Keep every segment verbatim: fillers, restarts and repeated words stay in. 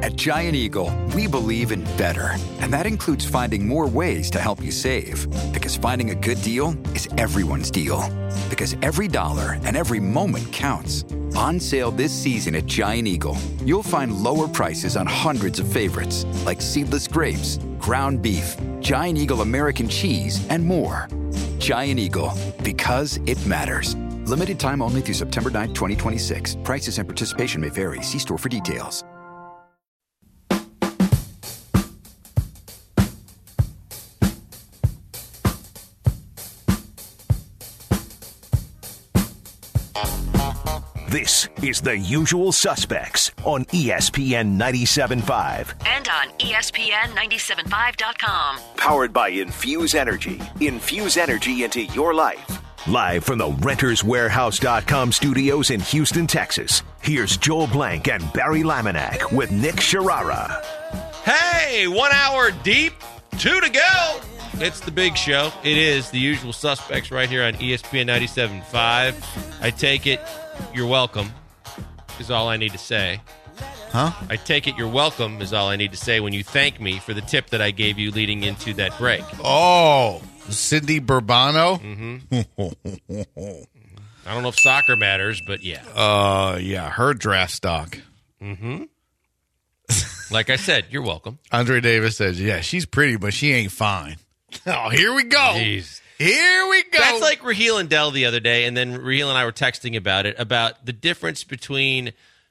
At Giant Eagle, we believe in better. And that includes finding more ways to help you save. Because finding a good deal is everyone's deal. Because every dollar and every moment counts. On sale this season at Giant Eagle, you'll find lower prices on hundreds of favorites, like seedless grapes, ground beef, Giant Eagle American cheese, and more. Giant Eagle, because it matters. Limited time only through September ninth, twenty twenty-six. Prices and participation may vary. See store for details. This is The Usual Suspects on E S P N ninety-seven point five. And on E S P N ninety-seven point five dot com. Powered by Infuse Energy. Infuse energy into your life. Live from the Renters Warehouse dot com studios in Houston, Texas. Here's Joel Blank and Barry Laminack with Nick Sharara. Hey, one hour deep, two to go. It's the big show. It is The Usual Suspects right here on E S P N ninety-seven point five. I take it you're welcome is all I need to say. Huh? I take it you're welcome is all I need to say when you thank me for the tip that I gave you leading into that break. Oh, Cindy Bourbano? Mm-hmm. I don't know if soccer matters, but yeah. Uh, yeah, her draft stock. Mm-hmm. Like I said, you're welcome. Andre Davis says, yeah, she's pretty, but she ain't fine. Oh, here we go. Jeez. Here we go. That's like Raheel and Dell the other day, and then Raheel and I were texting about it, about the difference between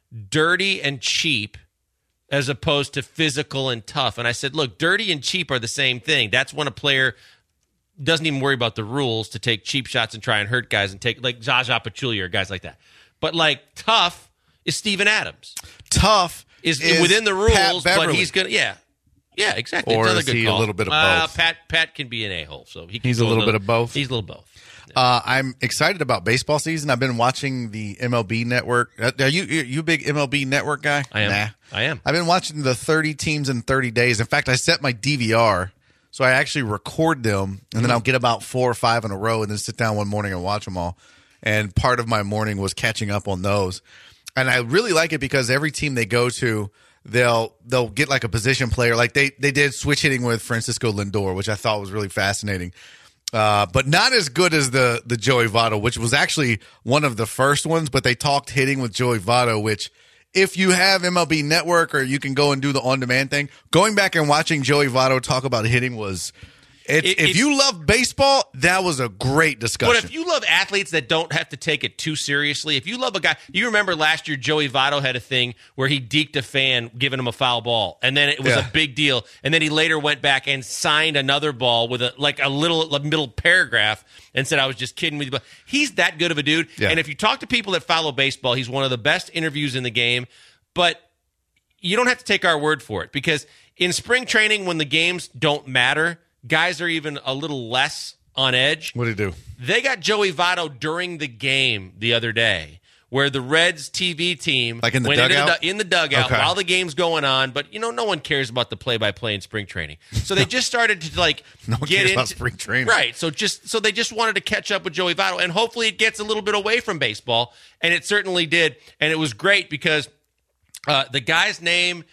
dirty and cheap as opposed to physical and tough. And I said, look, dirty and cheap are the same thing. That's when a player doesn't even worry about the rules to take cheap shots and try and hurt guys and take, like Zaza Pachulia or guys like that. But like tough is Steven Adams. Tough is, is within the rules, but Beverly. he's going to, yeah. Yeah, exactly. Or Another is good he call. a little bit of uh, both? Pat Pat can be an a-hole. So he can He's a go little bit of both? He's a little both. Uh, I'm excited about baseball season. I've been watching the M L B Network. Are you you a big M L B Network guy? I am. Nah. I am. I've been watching the thirty teams in thirty days. In fact, I set my D V R, so I actually record them, and then I'll get about four or five in a row and then sit down one morning and watch them all. And part of my morning was catching up on those. And I really like it because every team they go to, they'll they'll get like a position player. Like they, they did switch hitting with Francisco Lindor, which I thought was really fascinating. Uh, but not as good as the the Joey Votto, which was actually one of the first ones. But they talked hitting with Joey Votto, which if you have M L B Network or you can go and do the on-demand thing, going back and watching Joey Votto talk about hitting was It's, It- if it's- you love baseball, that was a great discussion. But if you love athletes that don't have to take it too seriously, if you love a guy, you remember last year Joey Votto had a thing where he deked a fan giving him a foul ball, and then it was Yeah. a big deal, and then he later went back and signed another ball with a like a little like, middle paragraph and said, "I was just kidding with you." But he's that good of a dude, Yeah. and if you talk to people that follow baseball, he's one of the best interviews in the game. But you don't have to take our word for it, because in spring training, when the games don't matter, guys are even a little less on edge. What did he do? They got Joey Votto during the game the other day, where the Reds T V team Like in the went into dugout? the, in the dugout Okay. while the game's going on. But you know, no one cares about the play-by-play in spring training, so they just started to like No one get cares into about spring training. right. So just so they just wanted to catch up with Joey Votto, and hopefully it gets a little bit away from baseball, and it certainly did, and it was great because uh, the guy's name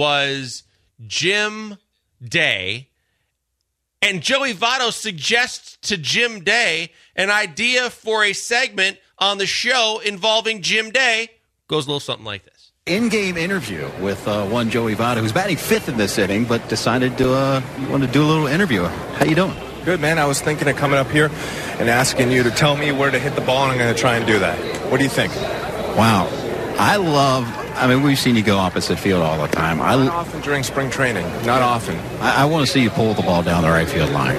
was Jim Day. And Joey Votto suggests to Jim Day an idea for a segment on the show involving Jim Day. Goes a little something like this. In-game interview with uh, one Joey Votto, who's batting fifth in this inning, but decided to uh, want to do a little interview. How you doing? Good, man. I was thinking of coming up here and asking you to tell me where to hit the ball, and I'm going to try and do that. What do you think? Wow. I love, I mean, we've seen you go opposite field all the time. I, Not often during spring training. Not often. I, I want to see you pull the ball down the right field line.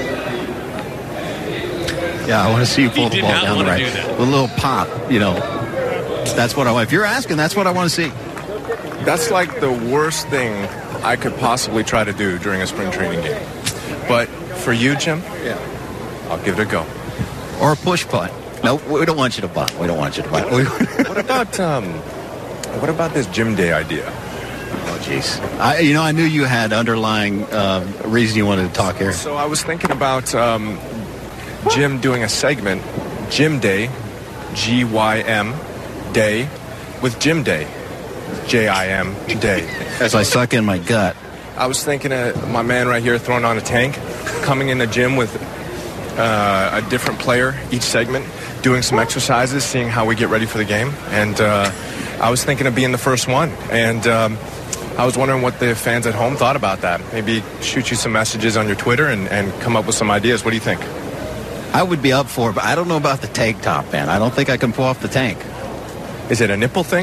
Yeah, I want to see you pull He the did ball not down the wanna right. do that. With a little pop, you know. That's what I want. If you're asking, that's what I want to see. That's like the worst thing I could possibly try to do during a spring training game. But for you, Jim, Yeah. I'll give it a go. Or a push putt. No, we don't want you to bunt. We don't want you to bunt. We- What about um, what about this Jim Day idea? Oh, jeez. I, you know, I knew you had underlying uh, reason you wanted to talk here. So I was thinking about um, Jim doing a segment, Jim Day, G Y M, Day, with Jim Day. J I M, day. As I suck in my gut. I was thinking of my man right here throwing on a tank, coming in the gym with uh, a different player each segment, doing some exercises, seeing how we get ready for the game. And uh, I was thinking of being the first one. And um, I was wondering what the fans at home thought about that. Maybe shoot you some messages on your Twitter and, and come up with some ideas. What do you think? I would be up for it, but I don't know about the tank top, man. I don't think I can pull off the tank. Is it a nipple thing?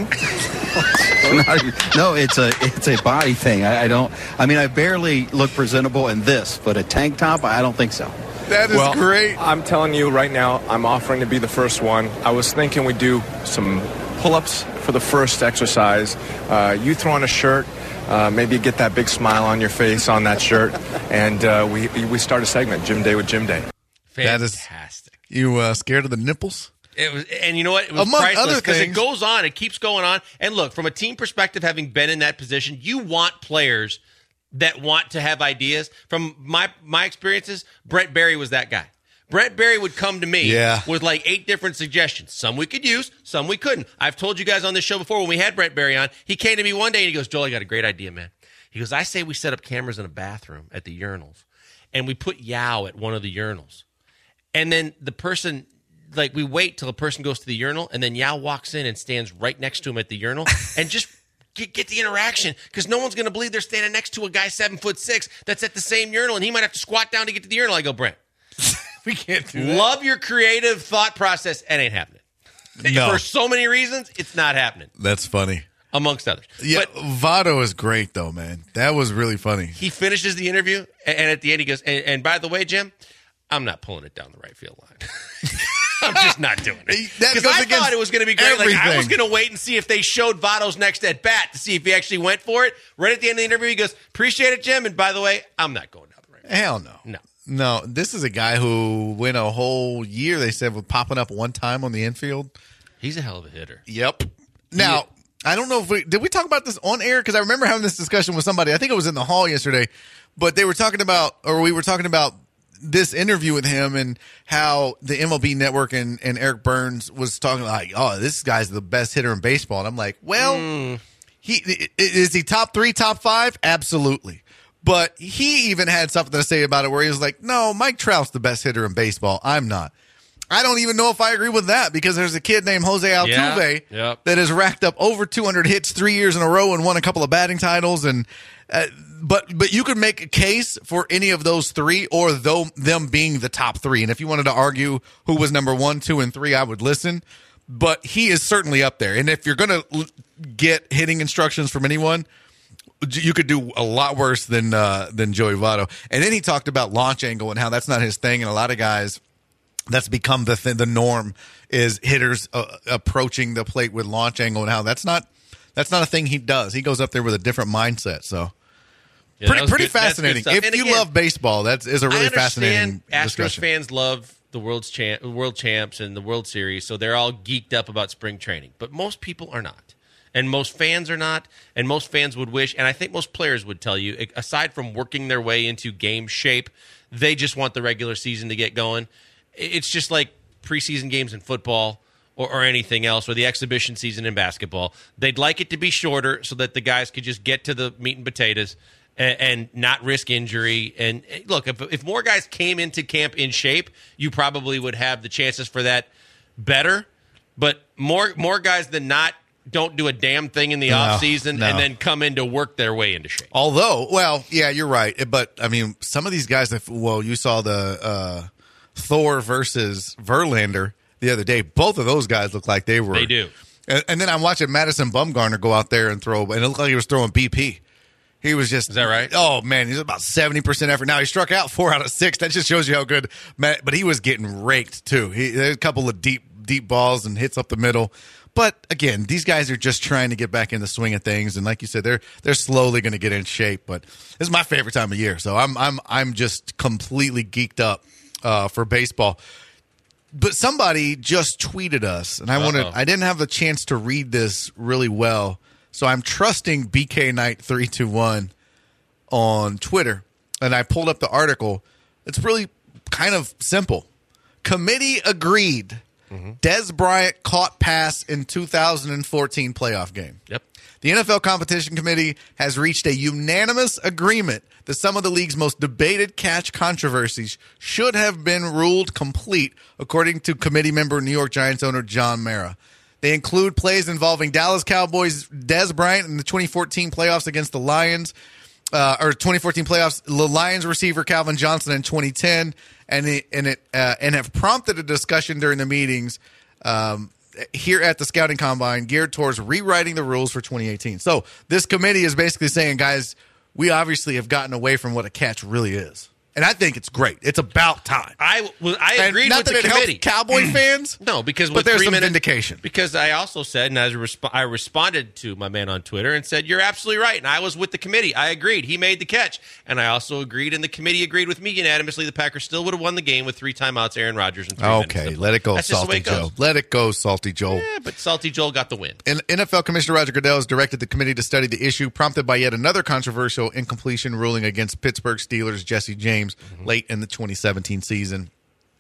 No, it's a it's a body thing. I, I don't. I mean, I barely look presentable in this, but a tank top, I don't think so. That is well, great. I'm telling you right now, I'm offering to be the first one. I was thinking we'd do some pull-ups for the first exercise. Uh, you throw on a shirt, uh, maybe get that big smile on your face on that shirt, and uh, we we start a segment, Gym Day with Jim Day. Fantastic. That is, you uh, scared of the nipples? It was, and you know what? It was Among priceless other because it things. goes on. It keeps going on. And look, from a team perspective, having been in that position, you want players that want to have ideas. From my my experiences, Brett Berry was that guy. Brett Berry would come to me Yeah. with like eight different suggestions. Some we could use, some we couldn't. I've told you guys on this show before when we had Brett Berry on, he came to me one day and he goes, Joel, I got a great idea, man. He goes, I say we set up cameras in a bathroom at the urinals and we put Yao at one of the urinals. And then the person, like we wait till a person goes to the urinal and then Yao walks in and stands right next to him at the urinal and just get, get the interaction because no one's going to believe they're standing next to a guy seven foot six that's at the same urinal and he might have to squat down to get to the urinal. I go, Brent, We can't do that. love your creative thought process. It ain't happening. No. For so many reasons, it's not happening, That's funny. amongst others. Yeah, But Votto is great, though, man. That was really funny. he finishes the interview, and, and at the end he goes, and, and by the way, Jim, I'm not pulling it down the right field line. I'm just not doing it. That Because goes I against thought it was going to be great. Like, I was everything. going to wait and see if they showed Votto's next at bat to see if he actually went for it. Right at the end of the interview, he goes, appreciate it, Jim. And by the way, I'm not going down the right field. Hell no. No. No, this is a guy who went a whole year, they said, with popping up one time on the infield. He's a hell of a hitter. Yep. Now, I don't know if we did we talk about this on air because I remember having this discussion with somebody. I think it was in the hall yesterday, but they were talking about, or we were talking about this interview with him and how the M L B Network and, and Eric Burns was talking like, oh, this guy's the best hitter in baseball, and I'm like, well, Mm. he i- is he top three, top five? Absolutely. But he even had something to say about it where he was like, no, Mike Trout's the best hitter in baseball. I'm not. I don't even know if I agree with that because there's a kid named Jose Altuve Yeah, yep. that has racked up over two hundred hits three years in a row and won a couple of batting titles. And uh, but but you could make a case for any of those three or though them being the top three. And if you wanted to argue who was number one, two, and three, I would listen. But he is certainly up there. And if you're going to l- get hitting instructions from anyone, you could do a lot worse than uh, than Joey Votto. And then he talked about launch angle and how that's not his thing. And a lot of guys, that's become the th- the norm is hitters uh, approaching the plate with launch angle and how that's not that's not a thing he does. He goes up there with a different mindset. So Yeah, that pretty was pretty good- that's good fascinating. stuff. If And you again, love baseball, that is a really I fascinating understand Astros discussion. fans love the world's champ, world champs and the World Series, so they're all geeked up about spring training. But most people are not, and most fans are not, and most fans would wish, and I think most players would tell you, aside from working their way into game shape, they just want the regular season to get going. It's just like preseason games in football or, or anything else, or the exhibition season in basketball. They'd like it to be shorter so that the guys could just get to the meat and potatoes and, and not risk injury. And look, if, if more guys came into camp in shape, you probably would have the chances for that better. But more more guys than not don't do a damn thing in the No, offseason no. and then come in to work their way into shape. Although, well, yeah, you're right. But I mean, some of these guys, if, well, you saw the uh, Thor versus Verlander the other day. Both of those guys look like they were. They do. And, and then I'm watching Madison Bumgarner go out there and throw, and it looked like he was throwing B P. He was just. Is that right? Oh, man, he's about seventy percent effort. Now, he struck out four out of six. That just shows you how good. Matt, but he was getting raked, too. He There's a couple of deep, deep balls and hits up the middle. But, again, these guys are just trying to get back in the swing of things. And like you said, they're they're slowly going to get in shape. But this is my favorite time of year. So I'm I'm I'm just completely geeked up uh, for baseball. But somebody just tweeted us, and I wanted Uh-oh. I didn't have a chance to read this really well. So I'm trusting B K Knight three two one on Twitter, and I pulled up the article. It's really kind of simple. Committee agreed. Mm-hmm. Des Bryant caught pass in two thousand fourteen playoff game. Yep. The N F L Competition Committee has reached a unanimous agreement that some of the league's most debated catch controversies should have been ruled complete, according to committee member New York Giants owner John Mara. They include plays involving Dallas Cowboys' Dez Bryant in the twenty fourteen playoffs against the Lions, uh, or twenty fourteen playoffs, the Lions receiver Calvin Johnson in twenty ten, and it, and it uh, and have prompted a discussion during the meetings um, here at the Scouting Combine geared towards rewriting the rules for twenty eighteen. So this committee is basically saying, guys, we obviously have gotten away from what a catch really is. And I think it's great. It's about time. I, well, I And agreed not with that the it helps committee. Cowboy fans. No, because But with there's three some minutes, vindication. Because I also said, and as a resp- I responded to my man on Twitter and said, "You're absolutely right." And I was with the committee. I agreed. He made the catch, and I also agreed, and the committee agreed with me unanimously. The Packers still would have won the game with three timeouts, Aaron Rodgers, and three Okay, minutes. let it go, That's just the way Salty it goes. Joe. Let it go, Salty Joe. Yeah, but Salty Joel got the win. And N F L Commissioner Roger Goodell has directed the committee to study the issue, prompted by yet another controversial incompletion ruling against Pittsburgh Steelers Jesse James Mm-hmm. late in the twenty seventeen season.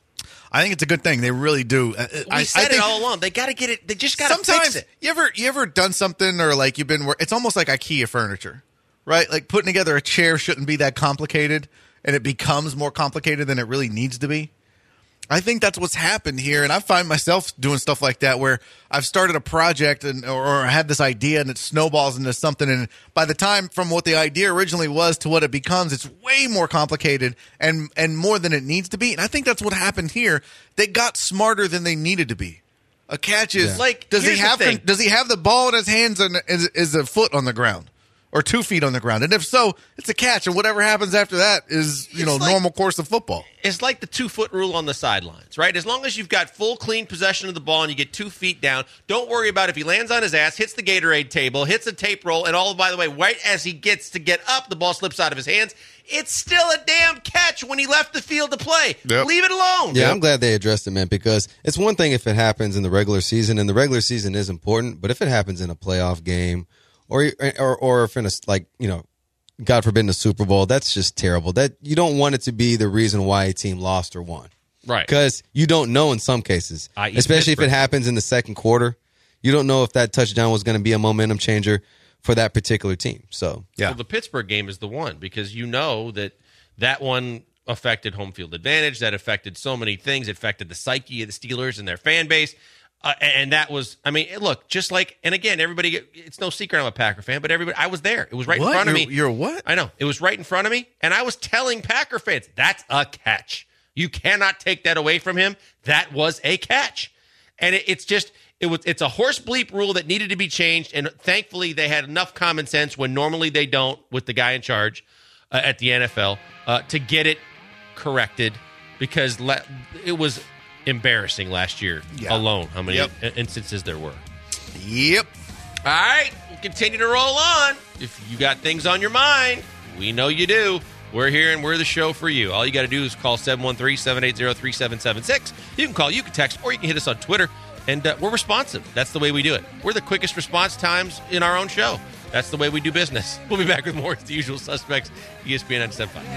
I think it's a good thing. They really do. I, We I, said I it think all along. They got to get it. They just got to sometimes fix it. you ever you ever done something or like you've been wor- it's almost like IKEA furniture, right? Like putting together a chair shouldn't be that complicated, and it becomes more complicated than it really needs to be. I think that's what's happened here, and I find myself doing stuff like that where I've started a project and or, or I have this idea and it snowballs into something, and by the time from what the idea originally was to what it becomes, it's way more complicated and and more than it needs to be. And I think that's what happened here. They got smarter than they needed to be. A catch is Yeah. Like, does he here's the have thing. does he have the ball in his hands and is, is a foot on the ground? Or two feet on the ground, and if so, it's a catch, and whatever happens after that is, you It's know, like- normal course of football. It's like the two-foot rule on the sidelines, right? As long as you've got full, clean possession of the ball and you get two feet down, don't worry about if he lands on his ass, hits the Gatorade table, hits a tape roll, and all, by the way, right as he gets to get up, the ball slips out of his hands. It's still a damn catch when he left the field to play. Yep. Leave it alone. Yeah, I'm glad they addressed it, man, because it's one thing if it happens in the regular season, and the regular season is important, but if it happens in a playoff game or or, or if in a, like, you know, God forbid in a Super Bowl, that's just terrible. That you don't want it to be the reason why a team lost or won. Right. Because you don't know in some cases, that is. especially if Pittsburgh. it happens in the second quarter. You don't know if that touchdown was going to be a momentum changer for that particular team. So, Yeah. Well, the Pittsburgh game is the one because you know that that one affected home field advantage. That affected so many things. It affected the psyche of the Steelers and their fan base. Uh, and that was, I mean, look, just like, and again, everybody, it's no secret I'm a Packer fan, but everybody, I was there. It was right What? in front of You're- me. you're what? I know. It was right in front of me. And I was telling Packer fans, that's a catch. You cannot take that away from him. That was a catch. And it, it's just, it was, it's a horse bleep rule that needed to be changed. And thankfully, they had enough common sense when normally they don't with the guy in charge uh, at the N F L uh, to get it corrected because le- it was embarrassing last year Yeah. alone how many Yep. in- instances there were. Yep. All right, we'll continue to roll on. If you got things on your mind, we know you do. We're here and we're the show for you. All you got to do is call seven one three, seven eight zero, three seven seven six. You can call, you can text, or you can hit us on Twitter, and uh, we're responsive. That's the way we do it. We're the quickest response times in our own show. That's the way we do business. We'll be back with more. It's the usual suspects, E S P N ninety-seven point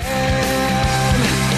five.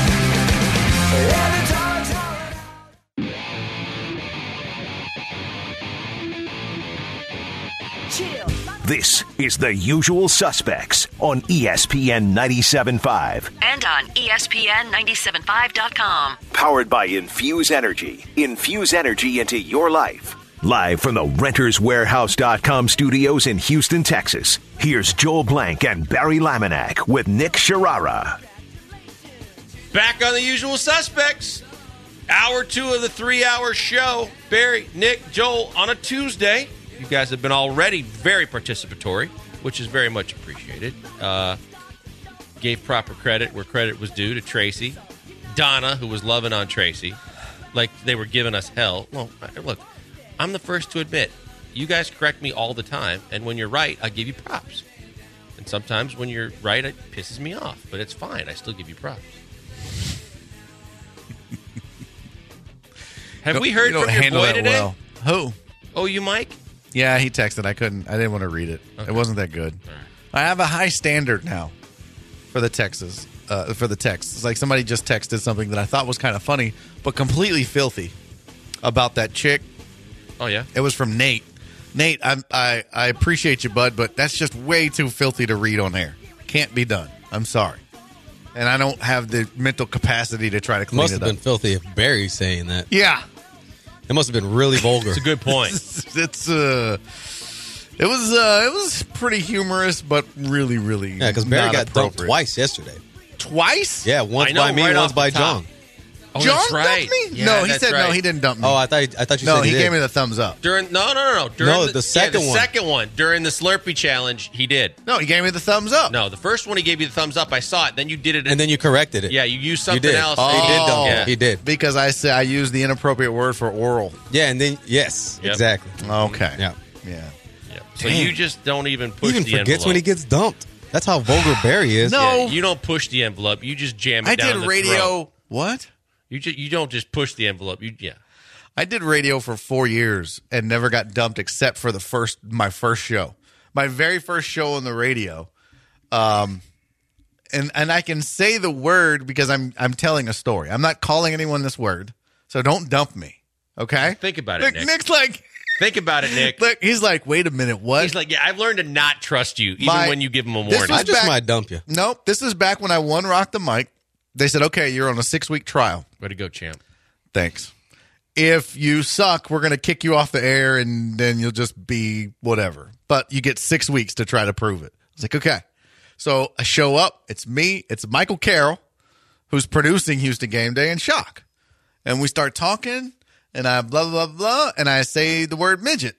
This is The Usual Suspects on E S P N ninety-seven point five. And on E S P N ninety-seven five dot com. Powered by Infuse Energy. Infuse energy into your life. Live from the Renters Warehouse dot com studios in Houston, Texas. Here's Joel Blank and Barry Laminack with Nick Sharara. Back on the usual suspects. Hour two of the three-hour show. Barry, Nick, Joel on a Tuesday. You guys have been already very participatory, which is very much appreciated. Uh, gave proper credit where credit was due to Tracy. Donna, who was loving on Tracy, like they were giving us hell. Well, look, I'm the first to admit, you guys correct me all the time, and when you're right, I give you props. And sometimes when you're right, it pisses me off, but it's fine. I still give you props. Have we heard You don't from your handle boy that today? well. Who? Oh, you, Mike? Yeah, he texted. I couldn't. I didn't want to read it. Okay. It wasn't that good. I have a high standard now for the texts. Uh, for the texts, it's like somebody just texted something that I thought was kind of funny, but completely filthy about that chick. Oh, yeah? It was from Nate, Nate, I'm, I I appreciate you, bud, but that's just way too filthy to read on air. Can't be done. I'm sorry. And I don't have the mental capacity to try to clean Must it have up. been filthy if Barry's saying that. Yeah. It must have been really vulgar. It's a good point. it's uh it was uh it was pretty humorous, but really, really Yeah, because Barry not got dumped appropriate. twice yesterday. Twice? Yeah, once I know, by me, right once off by the top. John. Oh, John that's right. dumped me? Yeah, no, he that's said right. no, he didn't dump me. Oh, I thought I thought you no, said he, he, gave did. me the thumbs up. During no, no, no, no. During No, the, the yeah, second the one. second one during the Slurpee challenge, he did. No, he gave me the thumbs up. No, the first one he gave you the thumbs up. I saw it. Then you did it, And then you corrected it. yeah, you used You something did. else. He did dump Oh. it. Yeah. He did. Because I said I used the inappropriate word for oral. Yeah, and then yes, Yep. exactly. Okay. Yeah. Yeah. Yeah. So Damn. you just don't even He push even the forgets envelope. when he gets dumped. That's how vulgar Barry is. No. Yeah, you don't push the envelope. You just jam it I down did the radio. throat. What? You just you don't just push the envelope. You yeah. I did radio for four years and never got dumped except for the first my first show, my very first show on the radio. Um, and and I can say the word because I'm I'm telling a story. I'm not calling anyone this word, so don't dump me. Okay? Think about it, Look, Nick. Nick's like, Think about it, Nick. look, he's like, wait a minute, what? He's like, yeah, I've learned to not trust you, even My- when you give him a this warning. was I just back- might dump you. Nope, this is back when I won Rock the Mic. They said, okay, you're on a six week trial. Way to go, champ. Thanks. If you suck, we're going to kick you off the air and then you'll just be whatever. But you get six weeks to try to prove it. I was like, okay. So I show up. It's me. It's Michael Carroll, who's producing Houston Game Day, and Shock. And we start talking, and I blah, blah, blah, blah, and I say the word midget.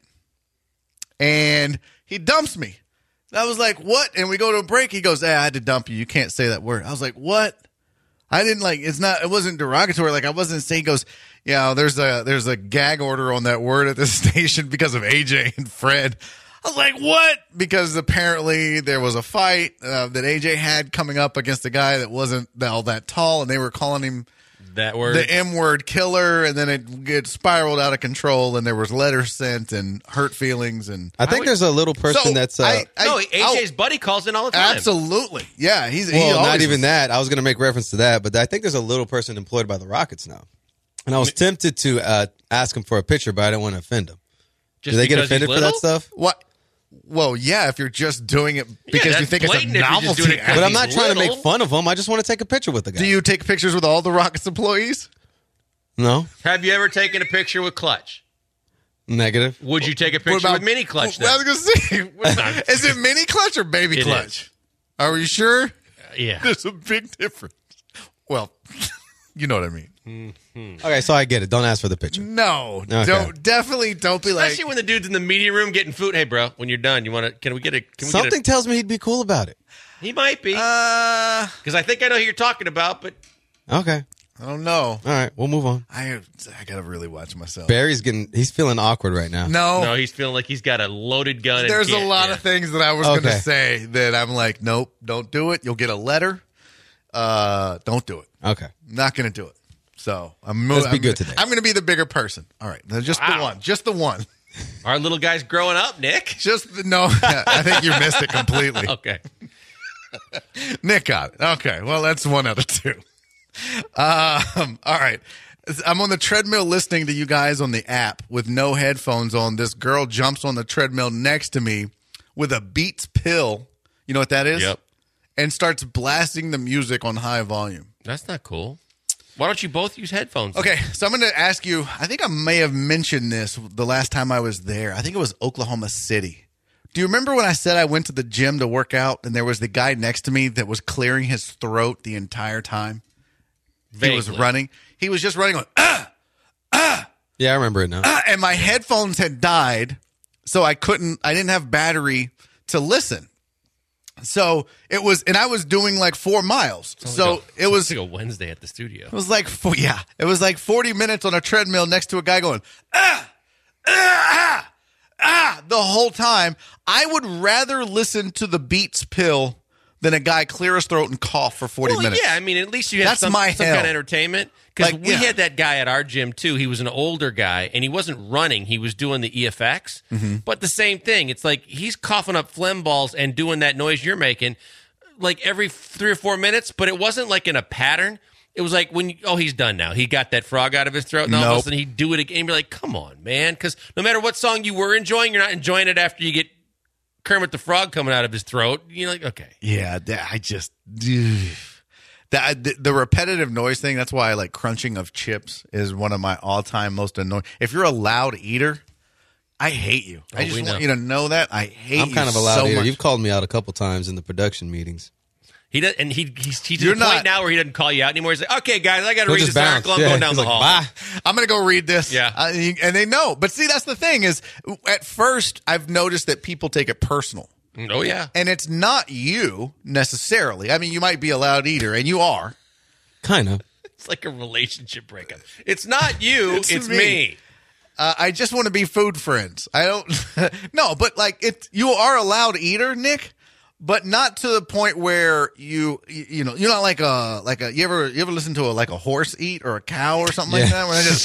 And he dumps me. And I was like, what? And we go to a break. He goes, hey, I had to dump you. You can't say that word. I was like, what? I didn't like, it's not, it wasn't derogatory. Like I wasn't saying, he goes, yeah, there's a, there's a gag order on that word at this station because of A J and Fred. I was like, what? Because apparently there was a fight uh, that A J had coming up against a guy that wasn't all that tall, and they were calling him That word. the M word killer, and then it, it spiraled out of control, and there was letters sent and hurt feelings. And I think would- there's a little person So, that's uh, I- I- no, I'll- A J's buddy calls in all the time. absolutely. Yeah, he's he well, not always even is. that. I was going to make reference to that, but I think there's a little person employed by the Rockets now, and I was tempted to uh, ask him for a picture, but I didn't want to offend him. Just Do they get because he's offended for that little? stuff? What? Well, yeah, if you're just doing it because that's you think it's a blatant if you're just novelty. doing it 'cause act. But I'm he's not trying to little. make fun of him. I just want to take a picture with the guy. Do you take pictures with all the Rockets employees? No, Have you ever taken a picture with Clutch? negative. Would you take a What picture about- with Mini Clutch? Well, I Then? was gonna say, is it mini clutch or baby It clutch? Are we sure? Yeah. There's a big difference. Well, you know what I mean. Okay, so I get it. Don't ask for the picture. No, Okay. don't definitely don't be like. Especially when the dude's in the media room getting food. Hey, bro, when you're done, you want to? Can we get a? Can we Something Get tells me he'd be cool about it. a, he might be Uh, because I think I know who you're talking about. But Okay, I don't know. all right, we'll move on. I I gotta really watch myself. Barry's getting. He's feeling awkward right now. No, no, he's feeling like he's got a loaded gun. And there's a can't- lot yeah. of things that I was going Okay. to say that I'm like, nope, don't do it. You'll get a letter. Uh, don't do it. Okay. I'm not going to do it. So I'm. Let's be I'm, good today. I'm going to be the bigger person. All right, now just the Wow. one, just the one, Our little guy's growing up, Nick. just the, no. I think you missed it completely. Okay. Nick got it. Okay, well that's one out of two. Um, all right. I'm on the treadmill listening to you guys on the app with no headphones on. This girl jumps on the treadmill next to me with a Beats pill. You know what that is? Yep. And starts blasting the music on high volume. That's not cool. Why don't you both use headphones? Okay, so I'm going to ask you, I think I may have mentioned this the last time I was there. I think it was Oklahoma City. Do you remember when I said I went to the gym to work out and there was the guy next to me that was clearing his throat the entire time? He was Vaguely. running. He was just running on, ah, Yeah, I remember it now. ah, and my headphones had died, so I couldn't, I didn't have battery to listen. So it was, and I was doing like four miles. So Like a- it was, like a Wednesday at the studio. it was like, four, yeah, it was like forty minutes on a treadmill next to a guy going, ah, ah, ah, ah, the whole time. I would rather listen to the Beats pill than a guy clear his throat and cough for forty Well, minutes. yeah, I mean, at least you had That's some, my some hell. kind of entertainment. Because Like, we yeah. had that guy at our gym, too. He was an older guy, and he wasn't running. He was doing the E F X. Mm-hmm. But the same thing. It's like he's coughing up phlegm balls and doing that noise you're making like every three or four minutes, but it wasn't like in a pattern. It was like when, you, oh, he's done now. He got that frog out of his throat, and all of a Nope. sudden he'd do it again. And be like, come on, man. Because no matter what song you were enjoying, you're not enjoying it after you get Kermit the Frog coming out of his throat. You're like, okay. Yeah, that, I just that the, the repetitive noise thing. That's why I like crunching of chips is one of my all-time most annoying. If you're a loud eater, I hate you. Oh, I just we want know. you to know that I hate. I'm you kind of a loud so eater. much. You've called me out a couple times in the production meetings. He does, and he he's, he's to You're the point not- now where he doesn't call you out anymore. He's like, okay, guys, I got to He'll read just this bounce. article. I'm Yeah, going down he's the like, hall. "Bye." I'm going to go read this. Yeah. Uh, and they know. But see, that's the thing is, at first, I've noticed that people take it personal. Oh, yeah. And it's not you necessarily. I mean, you might be a loud eater, and you are. Kind of. It's like a relationship breakup. It's not you, it's, It's me. me. Uh, I just want to be food friends. I don't. No, but like it, you are a loud eater, Nick, but not to the point where you, you, you know, you're not like a like a. You ever you ever listen to a like a horse eat or a cow or something like Yeah. that? When I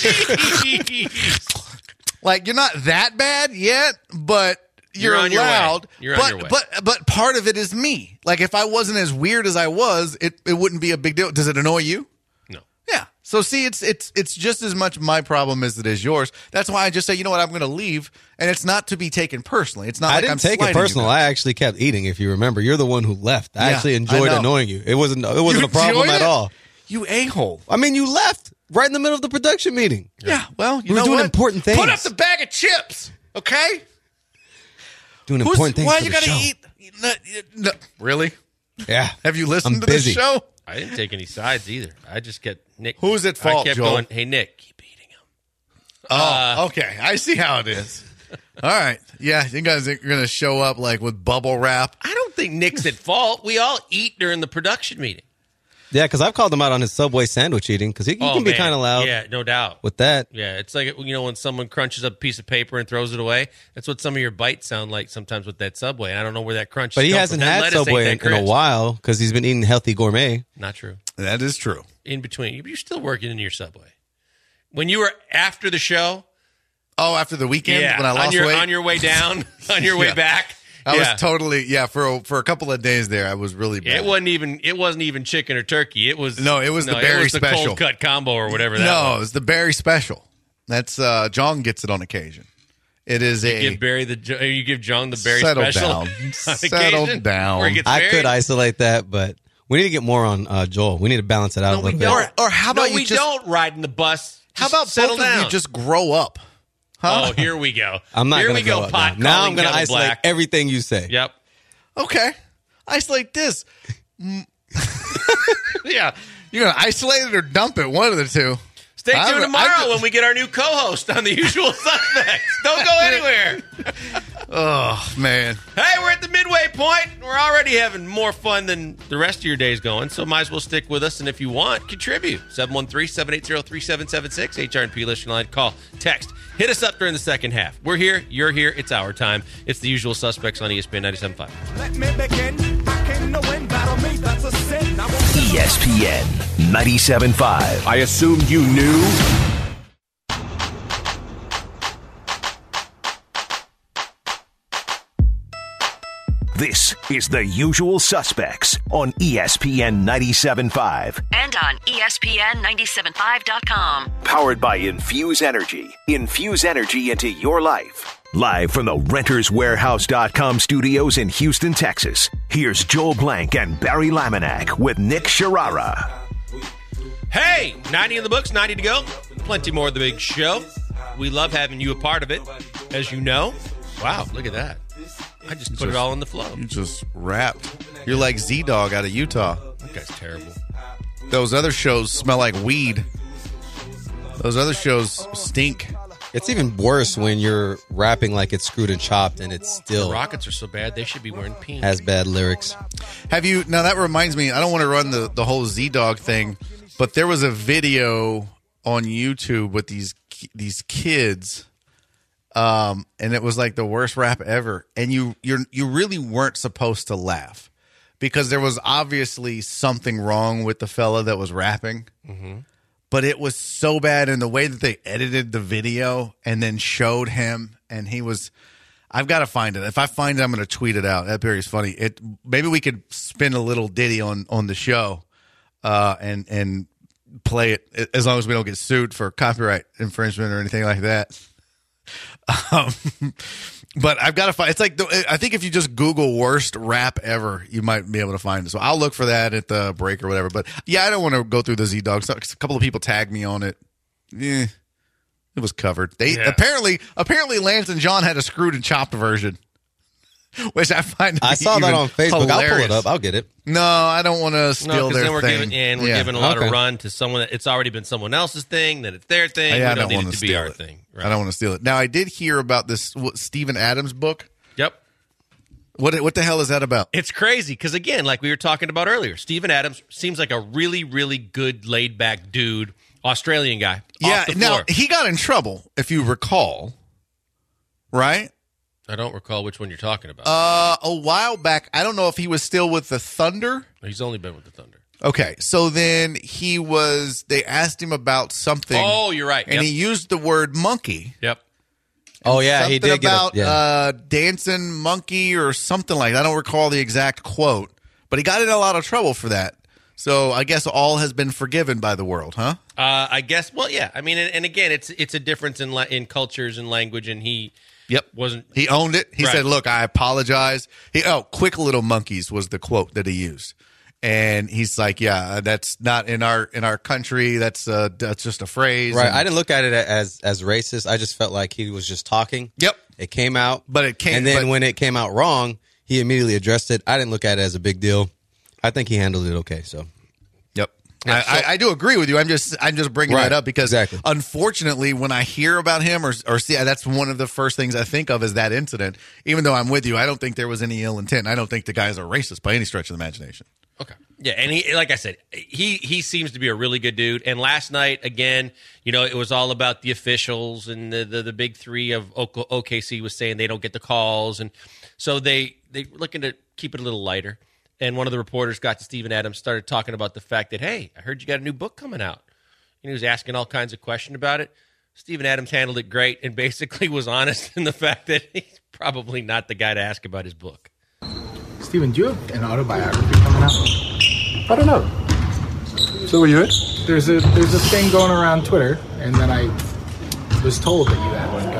just like you're not that bad yet, but you're, You're on your way. loud. You're on but your way. but but part of it is me. Like if I wasn't as weird as I was, it it wouldn't be a big deal. Does it annoy you? No. Yeah. So see, it's it's it's just as much my problem as it is yours. That's why I just say, you know what, I'm going to leave, and it's not to be taken personally. It's not. I like didn't I'm take it slighting you personal. guys. I actually kept eating. If you remember, you're the one who left. I Yeah, actually I enjoyed know. annoying you. It wasn't. It wasn't You a problem enjoyed at it? all. You a hole. I mean, you left right in the middle of the production meeting. Yeah. Well, you We were know doing what? important things. Put up the bag of chips, okay? Doing Who's, important things. why for you the got to show. eat? No, no. Really? Yeah. Have you listened I'm to busy. this show? I didn't take any sides either. I just kept Nick. Who's at fault, I kept Joel? going, hey, Nick, keep eating them. Oh, okay. I see how it is. All right. Yeah, you guys are going to show up like with bubble wrap. I don't think Nick's at fault. We all eat during the production meeting. Yeah, because I've called him out on his Subway sandwich eating because he, he Oh, can be man. kind of loud Yeah, no doubt. with that. Yeah, it's like, you know, when someone crunches up a piece of paper and throws it away. That's what some of your bites sound like sometimes with that Subway. I don't know where that crunch But he comes hasn't from. That had lettuce ain't Subway that in, in a crisp. while because he's been eating healthy gourmet. Not true. That is true. In between. You're still working in your Subway. When you were after the show, Oh, after the weekend yeah, when I lost on your, weight? on your way down, on your way Yeah. back. I yeah. was totally, yeah, for a, for a couple of days there, I was really bad. It wasn't even. It wasn't even chicken or turkey. It was No, it was the it berry was the special. cold cut combo or whatever that No, was. it's the berry special. That's uh John gets it on occasion. It is a You give Barry the. You give John the berry Settle special. down. on Settle occasion, down. where he gets I buried. could isolate that, but we need to get more on uh, Joel. We need to balance it out No, a we little bit. don't. Or- or how about no, you we just- don't ride in the bus. How Just about settle both down? of you just grow up? Huh? Oh, here we go. I'm not Here going we to go. go Pot now. Now calling I'm going to kettle isolate black. everything you say. Yep. Okay. Isolate this. Yeah. You're gonna isolate it or dump it, one of the two. Stay I tuned would- tomorrow I would- when we get our new co-host on The Usual Suspects. Don't go anywhere. Oh man. Hey, we're at the midway point. We're already having more fun than the rest of your days going, so might as well stick with us. And if you want, contribute. seven one three, seven eight zero, three seven seven six, H R and P listener line. Call, text. Hit us up during the second half. We're here. You're here. It's our time. It's The Usual Suspects on E S P N ninety-seven point five. Let me begin. I came to win, battle me, that's a sin. I won't E S P N ninety-seven point five. I assumed you knew. This is The Usual Suspects on E S P N ninety-seven point five. And on E S P N ninety-seven point five dot com. Powered by Infuse Energy. Infuse energy into your life. Live from the Renters Warehouse dot com studios in Houston, Texas. Here's Joel Blank and Barry Laminack with Nick Sharara. Hey, ninety in the books, ninety to go. Plenty more of the big show. We love having you a part of it, as you know. Wow, look at that. I just put it all in the flow. You just rapped. You're like Z-Dog out of Utah. That guy's terrible. Those other shows smell like weed. Those other shows stink. It's even worse when you're rapping like it's Screwed and Chopped and it's The still Rockets are so bad, they should be wearing pink. has bad lyrics. Have you now that reminds me, I don't want to run the, the whole Z-Dog thing, but there was a video on YouTube with these these kids. Um, and it was like the worst rap ever. And you you you really weren't supposed to laugh because there was obviously something wrong with the fella that was rapping. Mm-hmm. But it was so bad in the way that they edited the video and then showed him, and he was. I've got to find it. If I find it, I'm going to tweet it out. That Barry's funny. It maybe we could spin a little ditty on on the show, uh, and and play it as long as we don't get sued for copyright infringement or anything like that. Um, but I've got to find. It's like the, I think if you just Google worst rap ever, you might be able to find it. So I'll look for that at the break or whatever. But yeah, I don't want to go through the Z Dog stuff. A couple of people tagged me on it. Yeah, it was covered. They Yeah. apparently apparently Lance and John had a screwed and chopped version. Which I find to I be saw that even on Facebook. hilarious. I'll pull it up. I'll get it. No, I don't want to steal No, because their then we're thing. giving and we're Yeah. giving a lot Okay. of run to someone that it's already been someone else's thing, then it's their thing. Yeah, we I don't, don't need want it to to be steal our it. thing. Right. I don't want to steal it. Now, I did hear about this what, Stephen Adams book. Yep. What what the hell is that about? It's crazy because, again, like we were talking about earlier, Stephen Adams seems like a really, really good, laid back dude, Australian guy. Yeah, off the now floor. he got in trouble, if you recall, right? I don't recall which one you're talking about. Uh, a while back, I don't know if he was still with the Thunder. He's only been with the Thunder. Okay, so then he was. They asked him about something. Oh, you're right. and Yep. he used the word monkey. Yep. Oh yeah, something he did about get a, yeah. uh, dancing monkey or something like that. I don't recall the exact quote, but he got in a lot of trouble for that. So I guess all has been forgiven by the world, huh? Uh, I guess. Well, yeah. I mean, and, and again, it's it's a difference in la- in cultures and language, and he Yep. wasn't. He owned it. He Right. said, "Look, I apologize." He oh, quick little monkeys was the quote that he used, and he's like, "Yeah, that's not in our in our country. That's uh, that's just a phrase." right. And- I didn't look at it as as racist. I just felt like he was just talking. Yep. It came out, But it came- and then but- when it came out wrong, he immediately addressed it. I didn't look at it as a big deal. I think he handled it okay. So Yep. I, I, I do agree with you. I'm just I'm just bringing Right. that up because Exactly. unfortunately, when I hear about him or or see, that's one of the first things I think of is that incident. Even though I'm with you, I don't think there was any ill intent. I don't think the guy's a racist by any stretch of the imagination. Okay. Yeah, and he, like I said, he he seems to be a really good dude. And last night, again, you know, it was all about the officials and the the, the big three of O K C was saying they don't get the calls, and so they they were looking to keep it a little lighter. And one of the reporters got to Stephen Adams, started talking about the fact that, hey, I heard you got a new book coming out. And he was asking all kinds of questions about it. Stephen Adams handled it great and basically was honest in the fact that he's probably not the guy to ask about his book. Steven, do you have an autobiography coming out? I don't know. So were you it? There's a there's a thing going around Twitter, and then I was told that you had one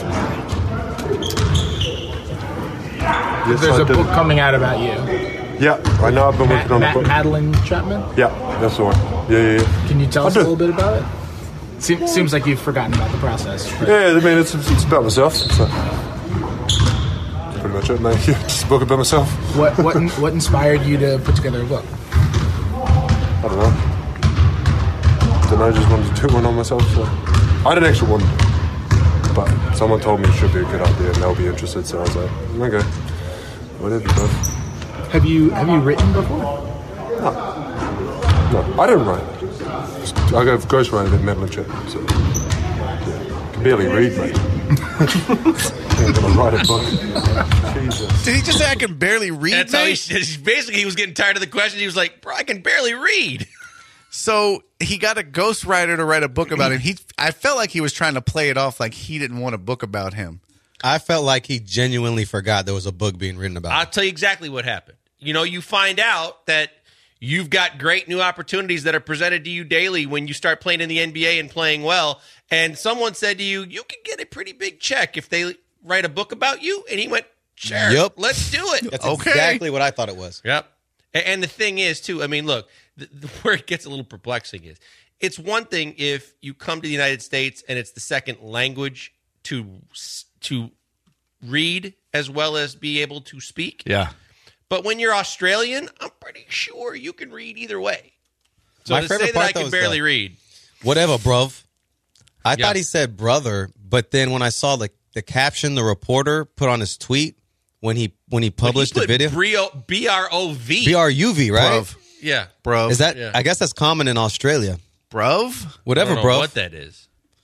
coming out. Yes, There's I a did. book coming out about you. Yeah, I know. I've been Ma- working on Ma- the book. Madeline Chapman. Yeah, that's the one. Yeah, yeah, yeah. Can you tell I us do. a little bit about it? Seems, seems like you've forgotten about the process. But Yeah, I mean, it's, it's about myself. So. That's pretty much it, mate. Yeah, just a book about myself. what what in- what inspired you to put together a book? I don't know. Then I just wanted to do one on myself. So. I didn't actually want to, but someone told me it should be a good idea and they'll be interested. So I was like, okay, whatever, bro. Have you have you written before? No, I didn't write. I got ghostwriter at Madeline Chapman. So yeah, can barely read, mate. I'm gonna write a book. Jesus. Did he just say I can barely read? That's how he, mate? basically he was getting tired of the question. He was like, bro, I can barely read. So he got a ghostwriter to write a book about him. He, I felt like he was trying to play it off like he didn't want a book about him. I felt like he genuinely forgot there was a book being written about I'll him. tell you exactly what happened. You know, you find out that you've got great new opportunities that are presented to you daily when you start playing in the N B A and playing well. And someone said to you, you can get a pretty big check if they write a book about you. And he went, sure, Yep. let's do it. That's Okay. exactly what I thought it was. Yep. A- And the thing is, too, I mean, look, the, the, where it gets a little perplexing is it's one thing if you come to the United States and it's the second language to to read as well as be able to speak. Yeah. But when you're Australian, I'm pretty sure you can read either way. So My to favorite say that part, I though, can is barely the- read. Whatever, bruv. I Yeah. thought he said brother, but then when I saw the, the caption the reporter put on his tweet when he when he published But he the put video, B R O V. B R U V, right? Bruv. Yeah. Bro. Is that? Yeah. I guess that's common in Australia. Bruv? I Whatever, don't know bruv. what that is.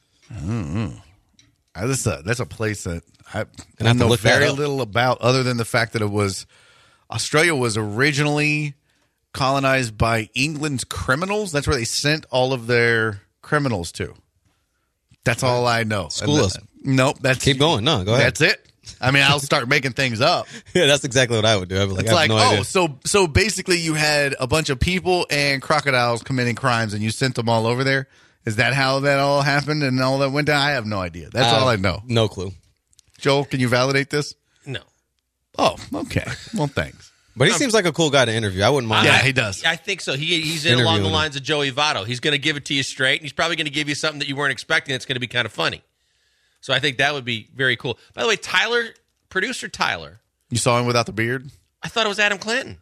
Uh, That's a, that's a place that I, have I to know look that very up. little about other than the fact that it was Australia was originally colonized by England's criminals. That's where they sent all of their criminals to. That's all I know. School And us. that- Nope. That's Keep going. No, go ahead. That's it. I mean, I'll start making things up. Yeah, that's exactly what I would do. I'd be like, It's I like, have no oh, idea. so so basically you had a bunch of people and crocodiles committing crimes and you sent them all over there? Is that how that all happened and all that went down? I have no idea. That's Uh, all I know. No clue. Joel, can you validate this? No. Oh, okay. Well, thanks. But he seems like a cool guy to interview. I wouldn't mind. Yeah, I, he does. I think so. He, he's in along Interviewing the him. lines of Joey Votto. He's going to give it to you straight, and he's probably going to give you something that you weren't expecting that's going to be kind of funny. So I think that would be very cool. By the way, Tyler, producer Tyler, You saw him without the beard? I thought it was Adam Clanton.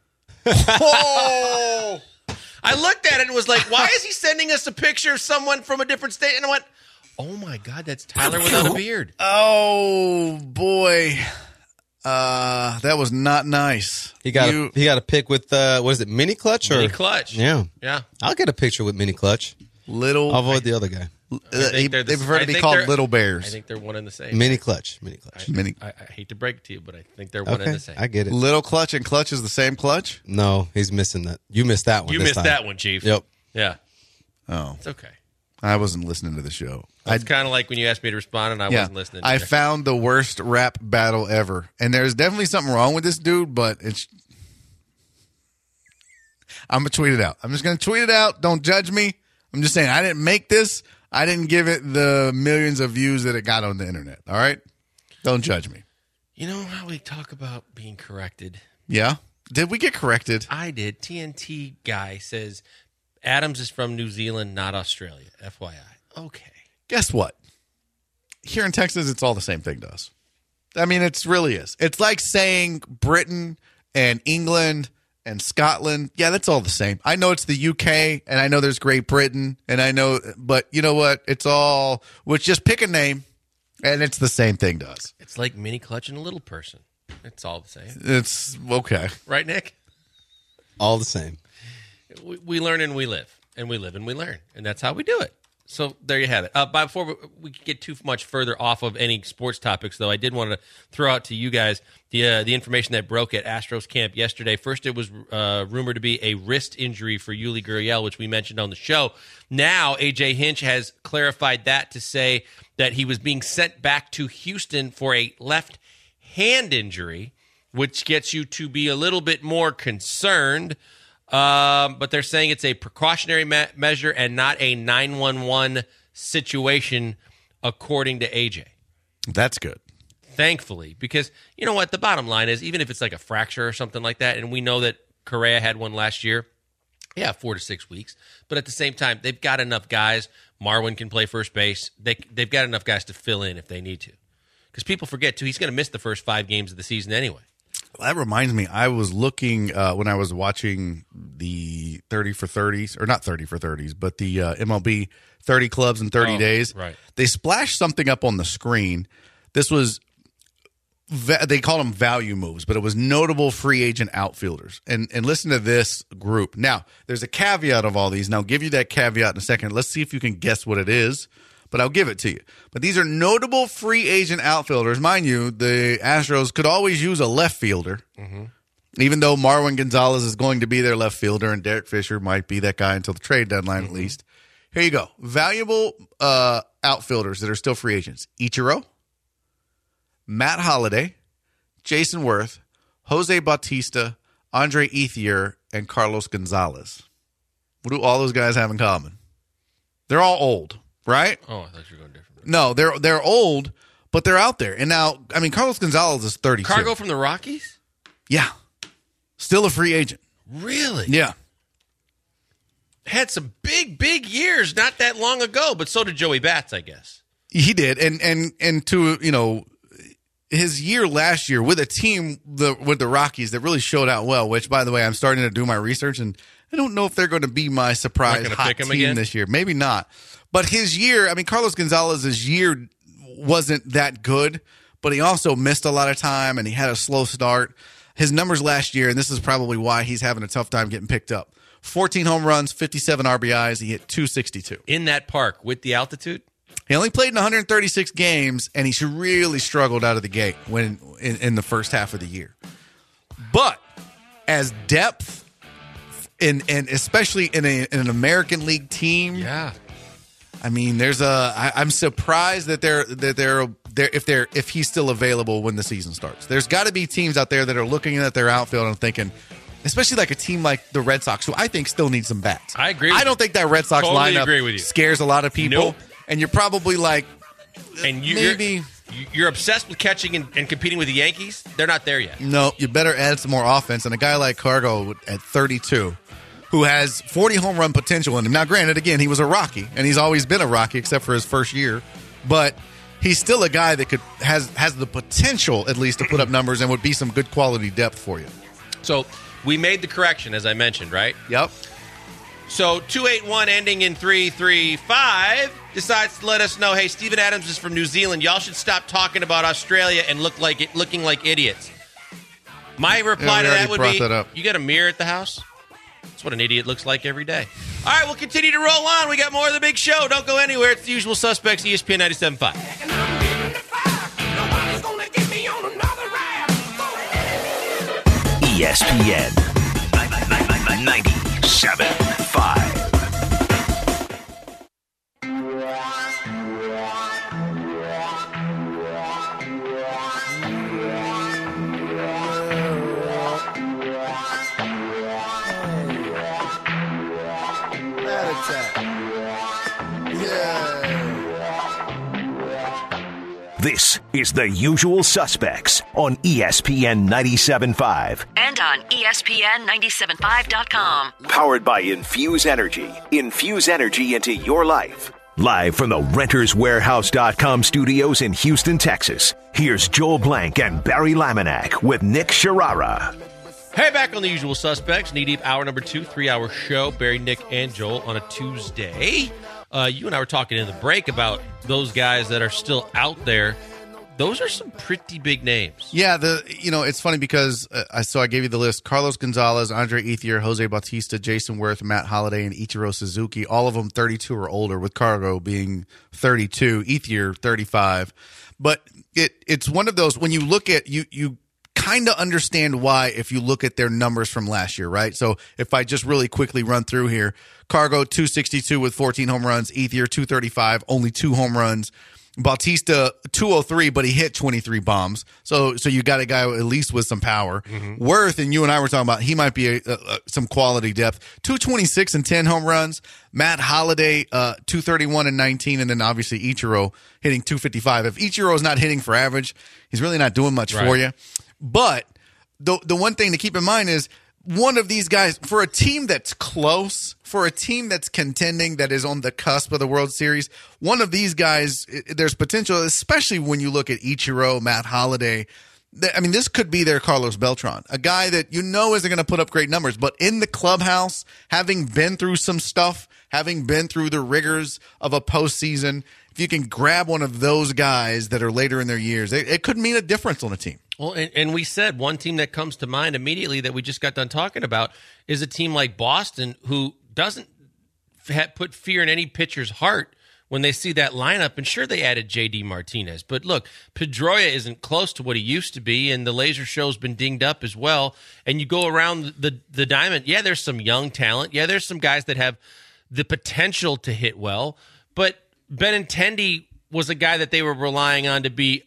Oh! I looked at it and was like, why is he sending us a picture of someone from a different state? And I went, oh my God, that's Tyler without a beard. Oh, boy. Uh, that was not nice. He got You- a, he got a pic with uh, what is it, Mini Clutch or Mini Clutch. Yeah, Yeah. I'll get a picture with Mini Clutch. little. I'll avoid the other guy. uh, I think he- they're they the- prefer I to be think called they're- little I bears. think they're one and the same. Mini Clutch, Mini Clutch. Mini. I, I hate to break it to you, but I think they're one Okay, and the same. I get it. Little clutch and clutch is the same clutch? No, he's missing that. You missed that one. You this missed time. that one, Chief. Yep. Yeah. Oh, It's okay. I wasn't listening to the show. I It's kind of like when you asked me to respond and I yeah, wasn't listening. I either. found the worst rap battle ever, and there's definitely something wrong with this dude. But it's, I'm gonna tweet it out. I'm just gonna tweet it out. Don't judge me. I'm just saying I didn't make this. I didn't give it the millions of views that it got on the internet. All right, don't judge me. You know how we talk about being corrected? Yeah, did we get corrected? I did. T N T guy says Adams is from New Zealand, not Australia. F Y I. Okay. Guess what? Here in Texas, it's all the same thing to us. I mean, it really is. It's like saying Britain and England and Scotland. Yeah, that's all the same. I know it's the U K, and I know there's Great Britain, and I know, but you know what? It's all, which just pick a name, and it's the same thing to us. It's like Mini Clutch and a little person. It's all the same. It's okay. Right, Nick? All the same. We, we learn and we live, and we live and we learn, and that's how we do it. So there you have it. Uh, but before we, we get too much further off of any sports topics, though, I did want to throw out to you guys the uh, the information that broke at Astros camp yesterday. First, it was uh, rumored to be a wrist injury for Yuli Gurriel, which we mentioned on the show. Now, A J Hinch has clarified that to say that he was being sent back to Houston for a left hand injury, which gets you to be a little bit more concerned. Um, but they're saying it's a precautionary me- measure and not a nine one one situation, according to A J. That's good. Thankfully, because you know what? The bottom line is, even if it's like a fracture or something like that, and we know that Correa had one last year, yeah, four to six weeks. But at the same time, they've got enough guys. Marwin can play first base. They, they've got enough guys to fill in if they need to. Because people forget, too, he's going to miss the first five games of the season anyway. That reminds me, I was looking uh, when I was watching the thirty for thirties, or not thirty for thirties, but the uh, M L B thirty clubs in thirty Oh, days. right. They splashed something up on the screen. This was, va- they called them value moves, but it was notable free agent outfielders. And and listen to this group. Now, there's a caveat of all these, and I'll give you that caveat in a second. Let's see if you can guess what it is. But I'll give it to you. But these are notable free agent outfielders. Mind you, the Astros could always use a left fielder, mm-hmm. even though Marwin Gonzalez is going to be their left fielder and Derek Fisher might be that guy until the trade deadline mm-hmm. at least. Here you go. Valuable uh, outfielders that are still free agents. Ichiro, Matt Holliday, Jason Worth, Jose Bautista, Andre Ethier, and Carlos Gonzalez. What do all those guys have in common? They're all old. Right? Oh, I thought you were going different. No, they're they're old, but they're out there. And now, I mean, Carlos Gonzalez is thirty-two. Cargo from the Rockies? Yeah. Still a free agent. Really? Yeah. Had some big, big years not that long ago, but so did Joey Bats, I guess. He did. And and and to, you know, his year last year with a team the with the Rockies that really showed out well, which, by the way, I'm starting to do my research, and I don't know if they're going to be my surprise gonna hot pick him team again? this year. Maybe not. But his year, I mean, Carlos Gonzalez's year wasn't that good, but he also missed a lot of time, and he had a slow start. His numbers last year, and this is probably why he's having a tough time getting picked up. fourteen home runs, fifty-seven R B Is. He hit two sixty-two. In that park with the altitude? He only played in one hundred thirty-six games, and he really struggled out of the gate when in, in the first half of the year. But as depth, in, and especially in, a, in an American League team, Yeah. I mean, there's a. I, I'm surprised that they're that they're, they're if they're if he's still available when the season starts. There's got to be teams out there that are looking at their outfield and thinking, especially like a team like the Red Sox, who I think still needs some bats. I agree. With I don't you. think that Red Sox Totally lineup agree with you. scares a lot of people. Nope. And you're probably like, and you, maybe you're, you're obsessed with catching and, and competing with the Yankees. They're not there yet. No, you better add some more offense. And a guy like Cargo at thirty-two. Who has forty home run potential in him. Now, granted, again, he was a Rocky, and he's always been a Rocky except for his first year. But he's still a guy that could has has the potential, at least, to put up numbers and would be some good quality depth for you. So we made the correction, as I mentioned, right? Yep. So two eight one ending in three three five decides to let us know, hey, Steven Adams is from New Zealand. Y'all should stop talking about Australia and look like it, looking like idiots. My reply yeah, to that would be, that up. You got a mirror at the house? That's what an idiot looks like every day. All right, we'll continue to roll on. We got more of the big show. Don't go anywhere. It's the Usual Suspects, E S P N ninety-seven point five. E S P N ninety-seven point five. This is The Usual Suspects on E S P N ninety-seven point five. And on E S P N ninety-seven point five dot com. Powered by Infuse Energy. Infuse energy into your life. Live from the Renters Warehouse dot com studios in Houston, Texas. Here's Joel Blank and Barry Laminack with Nick Sharara. Hey, back on The Usual Suspects. Knee Deep, hour number two, three-hour show. Barry, Nick, and Joel on a Tuesday. Uh, you and I were talking in the break about those guys that are still out there. Those are some pretty big names. Yeah, the you know it's funny because uh, I so I gave you the list: Carlos Gonzalez, Andre Ethier, Jose Bautista, Jason Worth, Matt Holliday, and Ichiro Suzuki. All of them thirty-two or older, with Cargo being thirty-two, Ethier thirty-five. But it it's one of those when you look at you you. kind of understand why if you look at their numbers from last year, right? So if I just really quickly run through here, Cargo two sixty-two with fourteen home runs, Ethier two thirty-five, only two home runs, Bautista two oh three, but he hit twenty-three bombs. So so you got a guy at least with some power. Mm-hmm. Worth, and you and I were talking about, he might be a, a, a, some quality depth. two twenty-six and ten home runs. Matt Holliday, uh, two thirty-one and nineteen, and then obviously Ichiro hitting two fifty-five. If Ichiro is not hitting for average, he's really not doing much right. for you. But the the one thing to keep in mind is one of these guys, for a team that's close, for a team that's contending, that is on the cusp of the World Series, one of these guys, there's potential, especially when you look at Ichiro, Matt Holliday. I mean, this could be their Carlos Beltran, a guy that you know isn't going to put up great numbers, but in the clubhouse, having been through some stuff, having been through the rigors of a postseason, if you can grab one of those guys that are later in their years, it, it could mean a difference on a team. Well, and, and we said one team that comes to mind immediately that we just got done talking about is a team like Boston, who doesn't have put fear in any pitcher's heart when they see that lineup. And sure, they added J D Martinez. But look, Pedroia isn't close to what he used to be, and the laser show's been dinged up as well. And you go around the, the diamond, yeah, there's some young talent. Yeah, there's some guys that have the potential to hit well. But Benintendi was a guy that they were relying on to be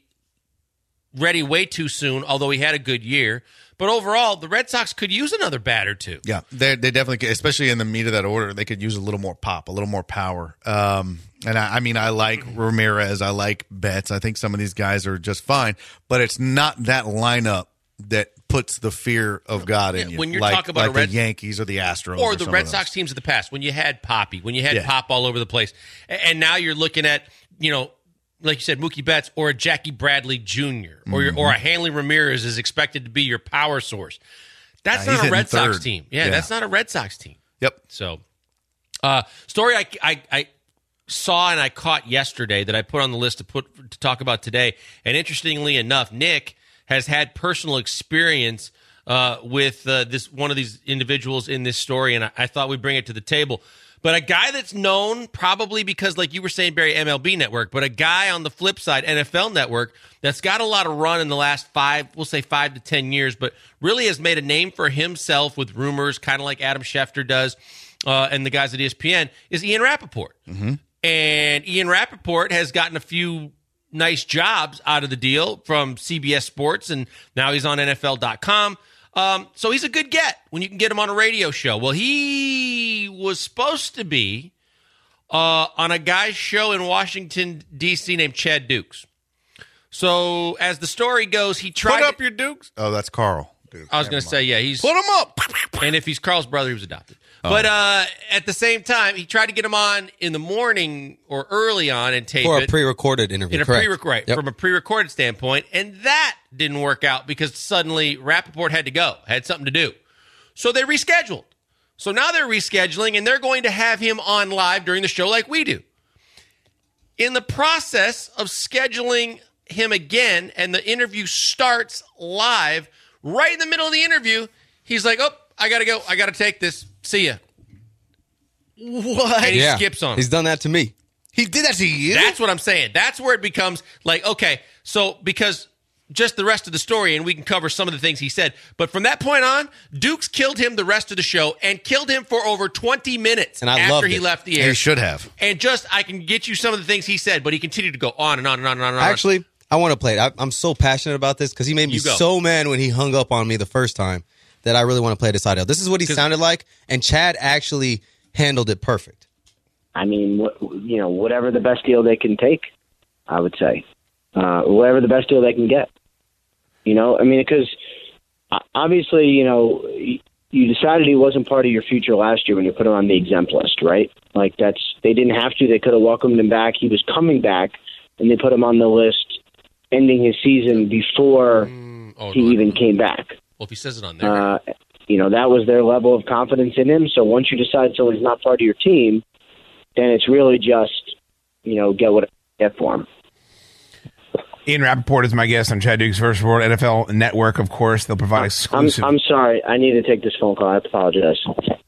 ready way too soon, although he had a good year. But overall, the Red Sox could use another bat or two. Yeah, they they definitely could, especially in the meat of that order. They could use a little more pop, a little more power. Um, and I, I mean, I like Ramirez, I like Betts. I think some of these guys are just fine, but it's not that lineup that puts the fear of God in you. When you're like, talking about like a Red, the Yankees or the Astros or, or the Red Sox teams of the past, when you had Poppy, when you had yeah. Pop all over the place, and now you're looking at, you know, like you said, Mookie Betts or a Jackie Bradley Junior or your, or a Hanley Ramirez is expected to be your power source. That's uh, not a Red Sox third. team. Yeah, yeah, that's not a Red Sox team. Yep. So, uh, story I, I, I saw and I caught yesterday that I put on the list to put to talk about today. And interestingly enough, Nick has had personal experience uh, with uh, this one of these individuals in this story, and I, I thought we'd bring it to the table. But a guy that's known probably because, like you were saying, Barry, M L B Network, but a guy on the flip side, N F L Network, that's got a lot of run in the last five, we'll say five to ten years, but really has made a name for himself with rumors, kind of like Adam Schefter does, uh, and the guys at E S P N, is Ian Rappaport. Mm-hmm. And Ian Rappaport has gotten a few nice jobs out of the deal from C B S Sports, and now he's on N F L dot com. Um, so he's a good get when you can get him on a radio show. Well, he was supposed to be uh, on a guy's show in Washington, D C named Chad Dukes. So as the story goes, he tried... Put up your Dukes. Oh, that's Carl. Dukes. I was going to say, yeah, he's... Put him up. And if he's Carl's brother, he was adopted. Oh. But uh, at the same time, he tried to get him on in the morning or early on and tape For a it. pre-recorded interview, In a correct. pre-record, right, Yep. from a pre-recorded standpoint, and that didn't work out because suddenly Rappaport had to go, had something to do. So they rescheduled. So now they're rescheduling, and they're going to have him on live during the show like we do. In the process of scheduling him again, and the interview starts live, right in the middle of the interview, he's like, oh, I got to go. I got to take this. See ya. What? And he Yeah. skips on. He's done that to me. He did that to you? That's what I'm saying. That's where it becomes like, okay, so because just the rest of the story, and we can cover some of the things he said, but from that point on, Dukes killed him the rest of the show and killed him for over twenty minutes And I after loved he it. left the And air. he should have. And just, I can get you some of the things he said, but he continued to go on and on and on and on and on. Actually, I want to play it. I, I'm so passionate about this because he made me You go. so mad when he hung up on me the first time that I really want to play this audio. This is what he sounded like, and Chad actually handled it perfect. I mean, wh- you know, whatever the best deal they can take, I would say. Uh, whatever the best deal they can get. You know, I mean, because obviously, you know, you decided he wasn't part of your future last year when you put him on the exempt list, right? Like, that's, they didn't have to. They could have welcomed him back. He was coming back, and they put him on the list, ending his season before Mm, oh, he no, even no. came back. Well, if he says it on there. Uh, you know, that was their level of confidence in him. So once you decide someone's not part of your team, then it's really just, you know, get what get for him. Ian Rappaport is my guest on Chad Dukes First World N F L Network. Of course, they'll provide I'm, exclusive. I'm sorry. I need to take this phone call. I have to apologize.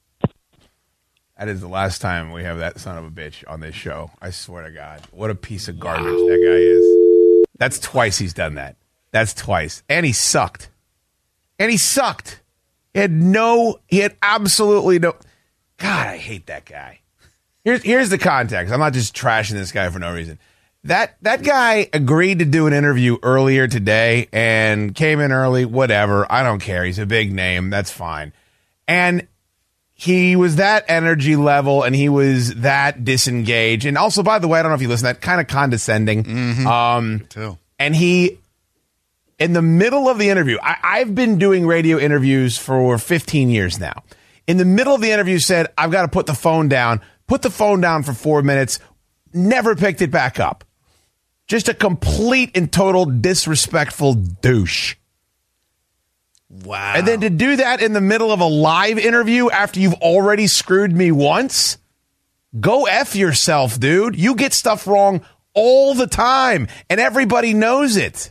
That is the last time we have that son of a bitch on this show. I swear to God. What a piece of garbage that guy is. That's twice he's done that. That's twice. And he sucked. And he sucked. He had no, he had absolutely no. God, I hate that guy. Here's, here's the context. I'm not just trashing this guy for no reason. That that guy agreed to do an interview earlier today and came in early, whatever. I don't care. He's a big name. That's fine. And he was that energy level and he was that disengaged. And also, by the way, I don't know if you listen, that kind of condescending. Mm-hmm. Um, too. And he, in the middle of the interview, I, I've been doing radio interviews for fifteen years now. In the middle of the interview said, I've got to put the phone down. Put the phone down for four minutes. Never picked it back up. Just a complete and total disrespectful douche. Wow. And then to do that in the middle of a live interview after you've already screwed me once? Go F yourself, dude. You get stuff wrong all the time, and everybody knows it.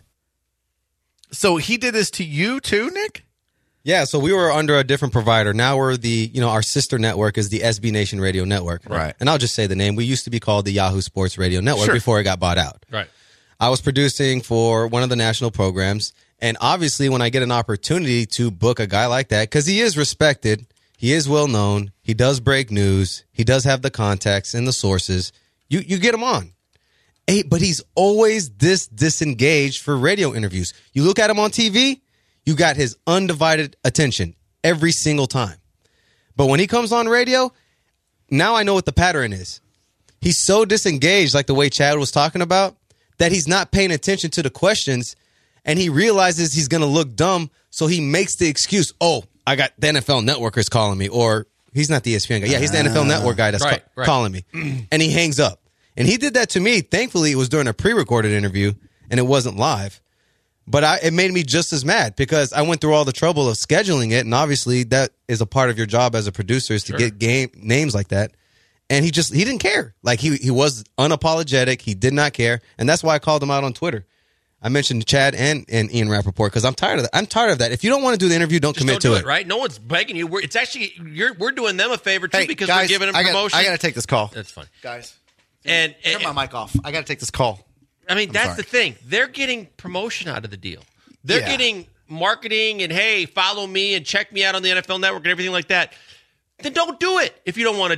So he did this to you too, Nick? Yeah, so we were under a different provider. Now we're the, you know, our sister network is the S B Nation Radio Network. Right. And I'll just say the name. We used to be called the Yahoo Sports Radio Network Sure. before it got bought out. Right. I was producing for one of the national programs. And obviously, when I get an opportunity to book a guy like that, because he is respected, he is well known, he does break news, he does have the contacts and the sources, you, you get him on. Hey, but he's always this disengaged for radio interviews. You look at him on T V, you got his undivided attention every single time. But when he comes on radio, now I know what the pattern is. He's so disengaged, like the way Chad was talking about, that he's not paying attention to the questions, and he realizes he's going to look dumb, so he makes the excuse, oh, I got the N F L Networkers calling me, or he's not the E S P N guy. Yeah, he's the N F L Network guy that's right, ca- right. calling me. And he hangs up. And he did that to me. Thankfully, it was during a pre-recorded interview, and it wasn't live. But I, it made me just as mad because I went through all the trouble of scheduling it, and obviously that is a part of your job as a producer is to Sure. get game names like that. And he just he didn't care. Like he he was unapologetic. He did not care, and that's why I called him out on Twitter. I mentioned Chad and, and Ian Rappaport because I'm tired of that. I'm tired of that. If you don't want to do the interview, don't Just commit don't do to it, right? No one's begging you. We're, it's actually you're we're doing them a favor too Hey, because guys, we're giving them I gotta- promotion. I got to take this call. That's fine. Guys, And, and turn my mic off. I got to take this call. I mean, I'm that's sorry. the thing. They're getting promotion out of the deal. They're Yeah. getting marketing and, hey, follow me and check me out on the N F L Network and everything like that. Then don't do it if you don't want to do it.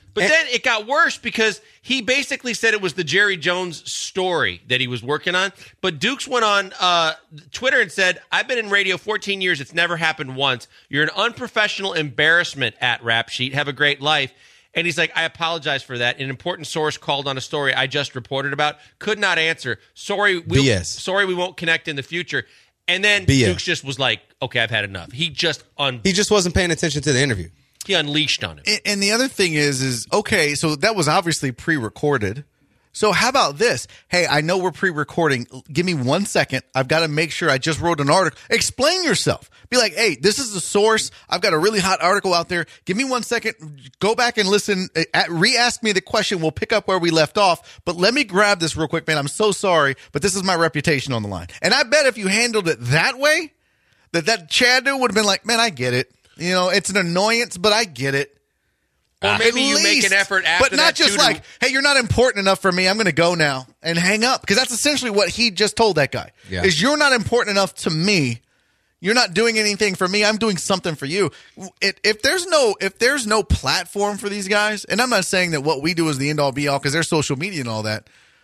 But and, then it got worse because he basically said it was the Jerry Jones story that he was working on. But Dukes went on uh, Twitter and said, I've been in radio fourteen years. It's never happened once. You're an unprofessional embarrassment at Rap Sheet. Have a great life. And he's like, I apologize for that. An important source called on a story I just reported about. Could not answer. Sorry, we'll, B S. Sorry we won't connect in the future. And then B S. Dukes just was like, okay, I've had enough. He just un- He just wasn't paying attention to the interview. He unleashed on him. And, and the other thing is, is okay, so that was obviously pre-recorded. So how about this? Hey, I know we're pre-recording. Give me one second. I've got to make sure I just wrote an article. Explain yourself. Be like, hey, this is the source. I've got a really hot article out there. Give me one second. Go back and listen. Re-ask me the question. We'll pick up where we left off. But let me grab this real quick, man. I'm so sorry, but this is my reputation on the line. And I bet if you handled it that way, that that Chad dude would have been like, man, I get it. You know, it's an annoyance, but I get it. Or maybe you make an effort after that, but not just tutor. like, hey, you're not important enough for me. I'm going to go now and hang up. Because that's essentially what he just told that guy. Yeah. Is you're not important enough to me. You're not doing anything for me. I'm doing something for you. It, if there's no if there's no platform for these guys, and I'm not saying that what we do is the end all be all because there's social media and all that,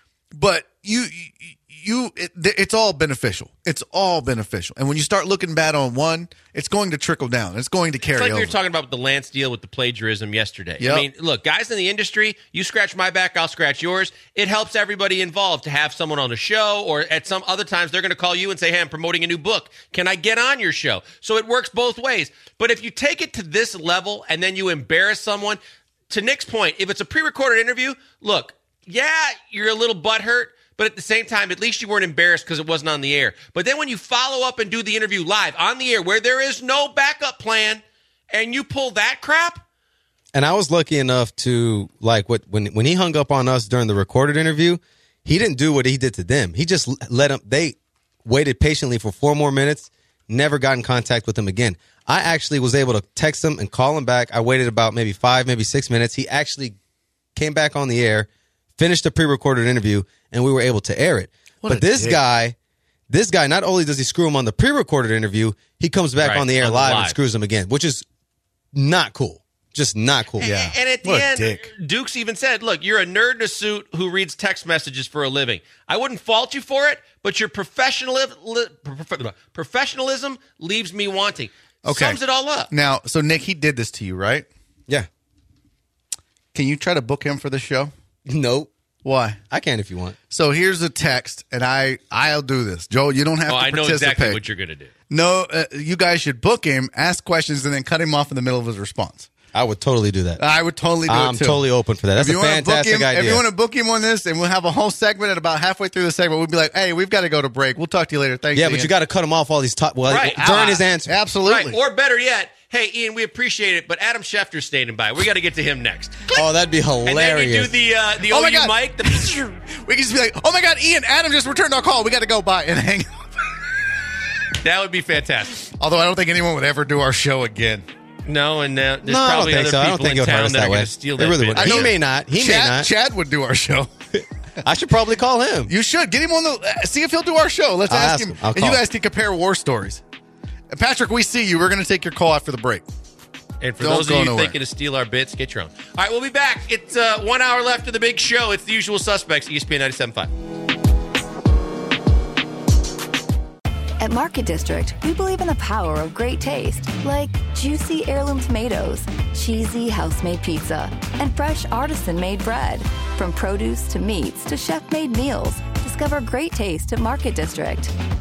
but you you, you it, it's all beneficial. It's all beneficial. And when you start looking bad on one, it's going to trickle down. It's going to carry over. It's like over. we were talking about the Lance deal with the plagiarism yesterday. Yep. I mean, look, guys in the industry, you scratch my back, I'll scratch yours. It helps everybody involved to have someone on the show, or at some other times they're going to call you and say, hey, I'm promoting a new book. Can I get on your show? So it works both ways. But if you take it to this level and then you embarrass someone, to Nick's point, if it's a pre-recorded interview, look, yeah, you're a little butthurt. But at the same time, at least you weren't embarrassed because it wasn't on the air. But then when you follow up and do the interview live on the air where there is no backup plan and you pull that crap. And I was lucky enough to, like, what when when he hung up on us during the recorded interview, he didn't do what he did to them. He just let them, they waited patiently for four more minutes, never got in contact with him again. I actually was able to text him and call him back. I waited about maybe five, maybe six minutes. He actually came back on the air, finished the pre-recorded interview, and we were able to air it. What but this dick. guy, this guy, not only does he screw him on the pre-recorded interview, he comes back Right, on the air on the live, live. and screws him again, which is not cool. Just not cool. And, Yeah. and at the What a end, dick. Dukes even said, look, you're a nerd in a suit who reads text messages for a living. I wouldn't fault you for it, but your professionalism, professionalism leaves me wanting. Okay. Sums it all up. Now, so Nick, he did this to you, right? Yeah. Can you try to book him for the show? Nope. Why? I can if you want. So here's a text, and I, I'll do this. Joel, you don't have Oh, to I know participate. exactly what you're going to do. No, uh, you guys should book him, ask questions, and then cut him off in the middle of his response. I would totally do that. I would totally do I'm it, too. totally open for that. That's If you a wanna book fantastic him, idea. If you want to book him on this, and we'll have a whole segment, and about halfway through the segment, we'll be like, hey, we've got to go to break. We'll talk to you later. Thanks, yeah, Ian. but you got to cut him off all these top well, Right. during Ah, his answer. Absolutely. Right. Or better yet, hey, Ian, we appreciate it, but Adam Schefter's standing by. We got to get to him next. Oh, that'd be And hilarious. then you do the uh, the Oh O my U God. mic. The we can just be like, oh, my God, Ian, Adam just returned our call. We got to go by and hang up. That would be fantastic. Although I don't think anyone would ever do our show again. No, and uh, there's no, I don't probably think other so. I people don't think in it would hurt town us that that are going way. to steal It that really bit. would. He may not. He Chad, may not. Chad would do our show. I should probably call him. You should. Get him on the... uh, See if he'll do our show. Let's I'll ask, ask him. him. I'll And you call. guys can compare war stories. And Patrick, we see you. We're going to take your call after the break. And for Don't those go of you nowhere. thinking to steal our bits, get your own. All right, we'll be back. It's uh, one hour left of the big show. It's the usual suspects, E S P N ninety-seven point five. At Market District, we believe in the power of great taste, like juicy heirloom tomatoes, cheesy house-made pizza, and fresh artisan-made bread. From produce to meats to chef-made meals, discover great taste at Market District.